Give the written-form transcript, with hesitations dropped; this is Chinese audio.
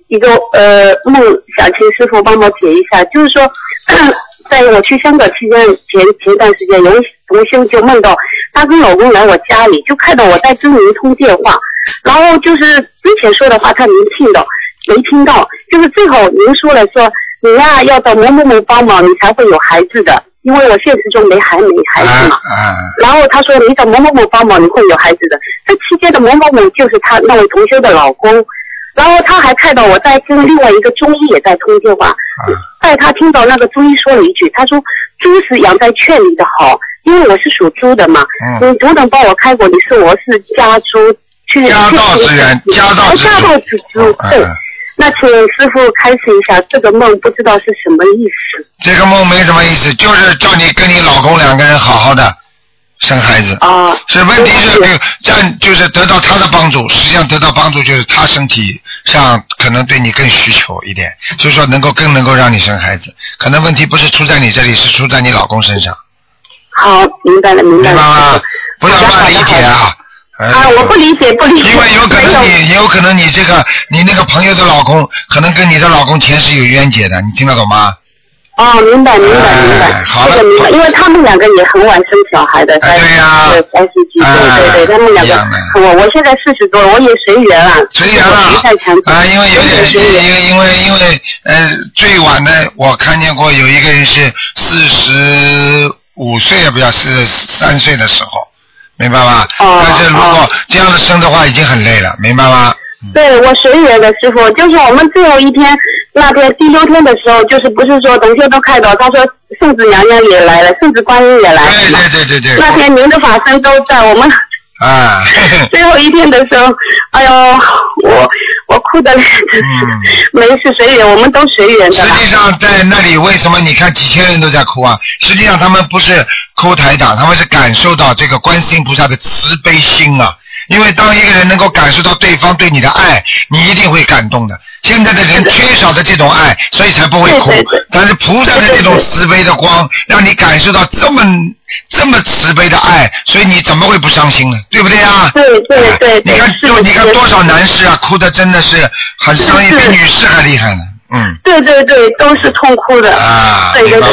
一个梦，想请师傅帮我解一下，就是说，在我去香港期间前段时间，有一同修就梦到她跟老公来我家里，就看到我在跟您通电话，然后就是之前说的话她没听到，就是最后您说了说你呀要到某某某帮忙，你才会有孩子的，因为我现实中没孩子嘛。然后他说你找某某某帮忙，你会有孩子的。这期间的某某某就是他那位同修的老公。然后他还看到我在跟另外一个中医也在通电话，在他听到那个中医说了一句，他说猪是养在圈里的好，因为我是属猪的嘛，你不能帮我开过，我是家猪去家道之人，家道之猪， 对。那请师傅开示一下，这个梦不知道是什么意思？ 这个梦没什么意思，就是叫你跟你老公两个人好好的生孩子。是问题是这样，就是得到他的帮助，实际上得到帮助就是他身体上可能对你更需求一点，就是说更能够让你生孩子。可能问题不是出在你这里，是出在你老公身上。 好，明白了。 明白吗？不要乱理解啊。 我不理解。 因为有可能你那个朋友的老公，可能跟你的老公前世有冤结的，你听得懂吗？ 明白。 好了， 明白，因为他们两个也很晚生小孩的， 对呀 ，30几岁，对，他们两个，我现在40多，我也随缘了， 因为有点因为最晚的我看见过有一个人是45岁也不要43岁的时候。明白吗？但是如果这样的生的话，已经很累了，明白吗？ 对，我随缘的师傅，就是我们最后一天那天第6天的时候，就是不是说同学都看到，他说圣子娘娘也来了，圣子观音也来了。 对。 那天您的法身都在我们。最后一天的时候，哎呦，我哭的没事随缘，我们都随缘的。 实际上在那里，为什么你看几千人都在哭啊？实际上他们不是哭台长，他们是感受到这个观世音菩萨的慈悲心啊。因为当一个人能够感受到对方对你的爱，你一定会感动的。现在的人缺少的这种爱，所以才不会哭。但是菩萨的这种慈悲的光，让你感受到这么慈悲的爱，所以你怎么会不伤心呢？对不对啊？ 对。 你看多少男士啊，哭的真的是很伤心，比女士还厉害呢。 对，都是痛哭的。对。